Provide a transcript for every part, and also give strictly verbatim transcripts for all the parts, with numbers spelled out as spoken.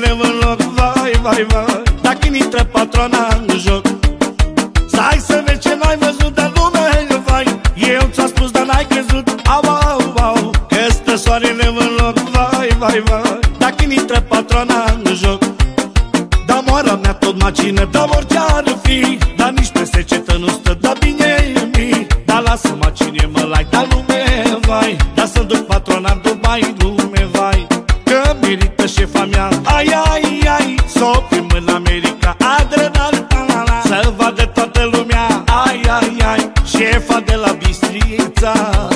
soarele în loc, vai, vai, vai, dacă intră patrona în joc. Stai să vezi ce n-ai văzut de lume, vai, eu ți-am spus, dar n-ai crezut. Au, au, au, că stă soarele în loc, vai, vai, vai, dacă intră patrona în joc. Dar moara mea tot macină, dar orice ar fi, dar nici pe secetă nu stă, dar bine mi. Dar lasă macine, mă lai, dar lume, vai, dar să-mi duc patrona în Dubai, lume, vai, că merită șefa mea, ai, ai, ai, s-o prim în America, adrenalina, să vadă toată lumea, ai, ai, ai, șefa de la Bistrița.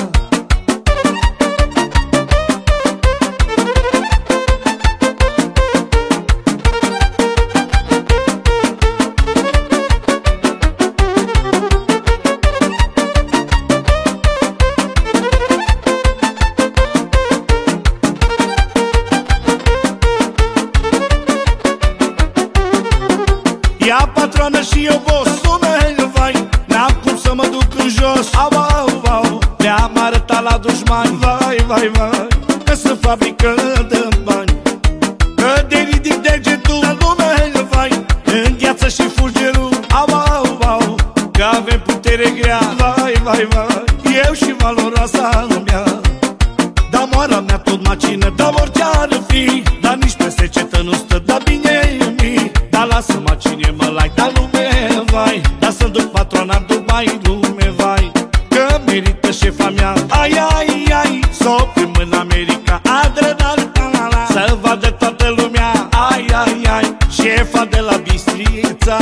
Ea patronă și eu boss, lume, vai, n-am cum să mă duc în jos. Au, au, au, le-am arătat la dușmani, vai, vai, vai, că sunt fabrică de bani, că de ridic degetul, dar lume, vai, în gheață și fulgerul. Au, au, au, că avem putere grea, vai, vai, vai, eu și valoroasa mea. Dar moara mea tot macină, dar orice ar fi, dar nici pe secetă nu stă, dar bine mi. Dar lasă macine, mă lai, dar lume, vai, dar să-mi duc patrona în Dubai, lume, vai, că merită șefa mea, ai, ai, ai, s-o prim în America, adrenalina, să vadă toată lumea, ai, ai, ai, șefa de la Bistrița.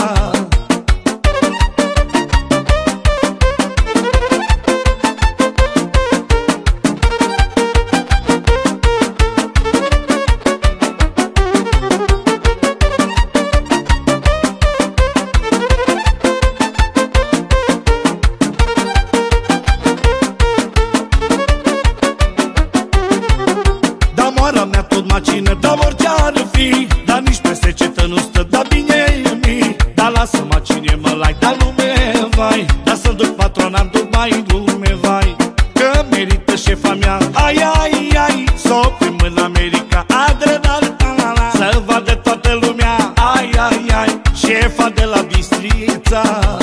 Moara mea tot macină, dar orice ar fi, dar nici pe secetă nu stă, dar bine mi. Dar lasă macine, mă lai, dar lume, vai, dar să-mi duc patrona în Dubai, lume, vai, că merită șefa mea, ai, ai, ai, s-o prim în America, adrenalina, să vadă toată lumea, ai, ai, ai, șefa de la Bistrița.